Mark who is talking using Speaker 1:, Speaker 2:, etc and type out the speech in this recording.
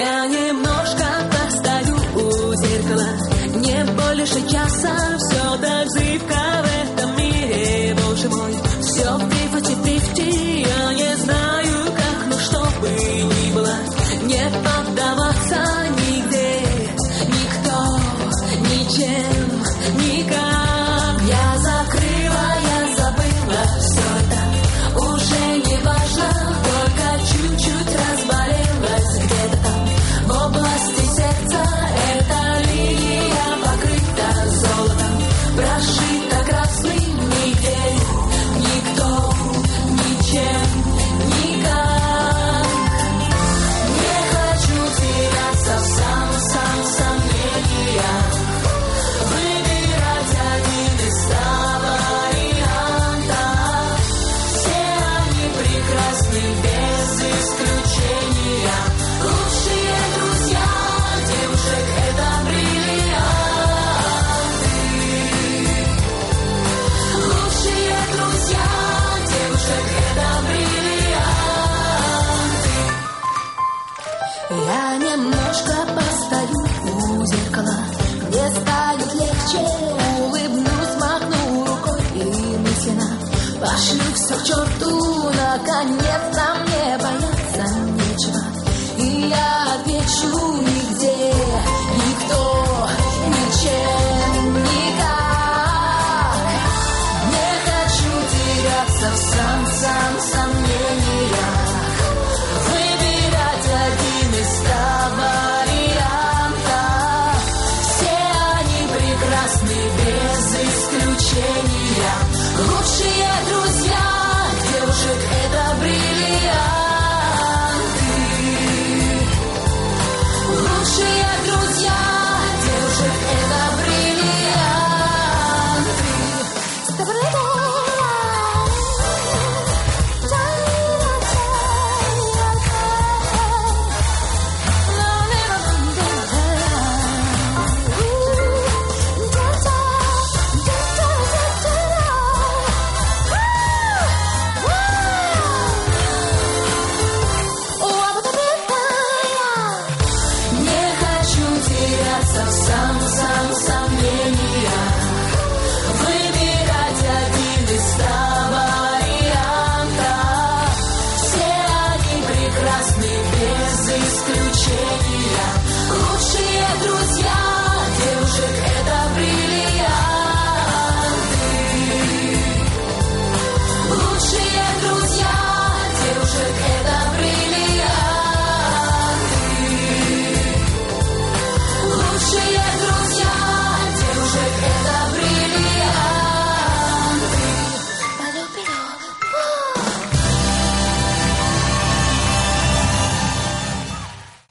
Speaker 1: Я немножко постою у зеркала, не больше часа, все так зыбко в этом мире, боже мой. Все 50-50, я не знаю как, но что бы ни было, не поддаваться нигде, никто, ничем, никак. Я закрыла, я забыла, все это уже не важно, только чуть-чуть разболелась где-то там в области сердца. Эта линия покрыта золотом, прошита красным, нигде, никто, ничем, никак. Не хочу теряться в сомнениях, выбирать один из 100 вариантов. Все они прекрасны без исключения. Лучшие друзья девушек — это бриллианты. Лучшие друзья девушек — это бриллианты. Я немножко постою у зеркала, мне станет легче, улыбнусь, махну рукой и мысленно пошлю все к черту. Наконец-то мне бояться нечего, и я отвечу: нигде, никто, ничем, никак. Не хочу теряться в сомнениях, выбирать один из 100 вариантов. Все они прекрасны без исключения. Лучшие друзья